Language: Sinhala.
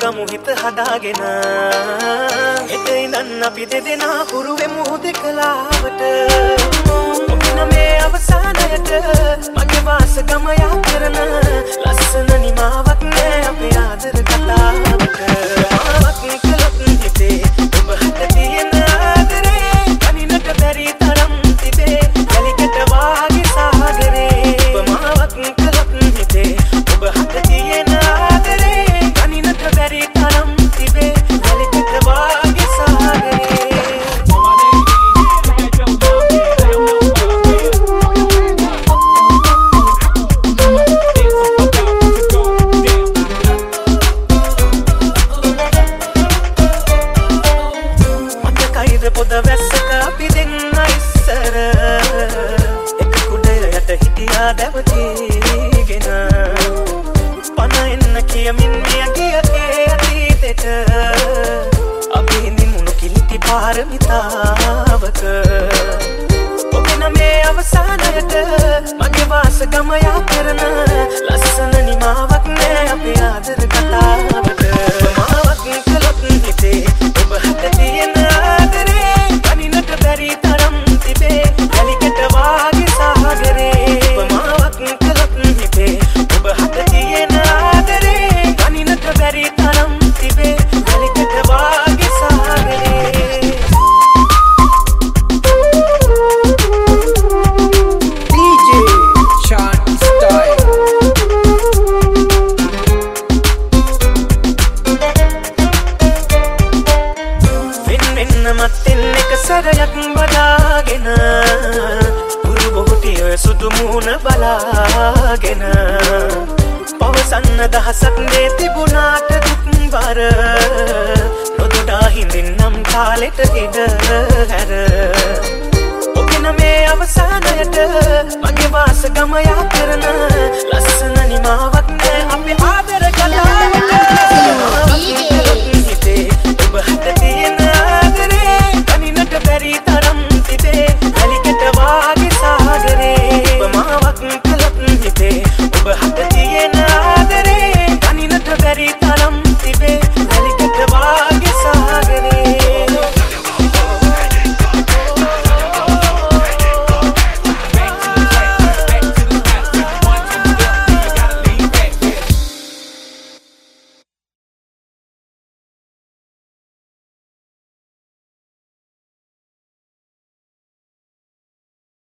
ගමු හිත හදාගෙන එතේ ඉඳන් අපි දෙදෙනා හුරු වෙමු දෙකලාවට ඔබන මේ අවසානයට මගේ වාස ගම යා කරන ලස්සන නිමාවක් නෑ අපේ ආදර කතාවට මාවක් කළොත් හිතේ ඔබ හට තියෙන ආදරේ අනිනට බැරි තරම් තිබේ කලිකට වාගේ සාගරේ ඔබ මාවක් කළොත් හිතේ ඔබ හට තියෙන ආදරේ අනිනට බැරි තරම් තිබේ කලිකට වාගේ සාගරේ පොද වැස්සක අපි දෙන්න ඉස්සර එක කුඩයට හිටියා දැවතිගෙන පන එන්න කියමින් මිය ගියගේ අතීතෙට අපි හිඳිමුණු කිලිටි පාරමිතාවක ඔබන මේ අවසානයට මගේ වාස ගම යා කරන ලස්සන නිමාවක් නෑ අපේ ආදර කතාවට මාවක් කළොත් හිතේ ඔබ හට තියෙන බැරි තරම් තිබේ කලිකට වාගේ සාගරේ ඔබ මාවක් කළොත් හිතේ ඔබ හට තියෙන ආදරේ අනිනට බැරි තරම් තිබේ කලිකට වාගේ සාගරේ DJ Sean Style වෙන්න මත්තෙන් එක සරයක් බදාගෙන උරු බොහුටිය සුදු මුහුණ බලාගෙන පවසන්න දහසක් දේ තිබුණාට දුක් බර නොදොඩා හිඳින්නම් කාලෙට ඉඩ හැර ඔබන මේ අවසානයට මගේ වාස ගම යා කරන ලස්සන නිමාවක් නෑ අපේ ආදර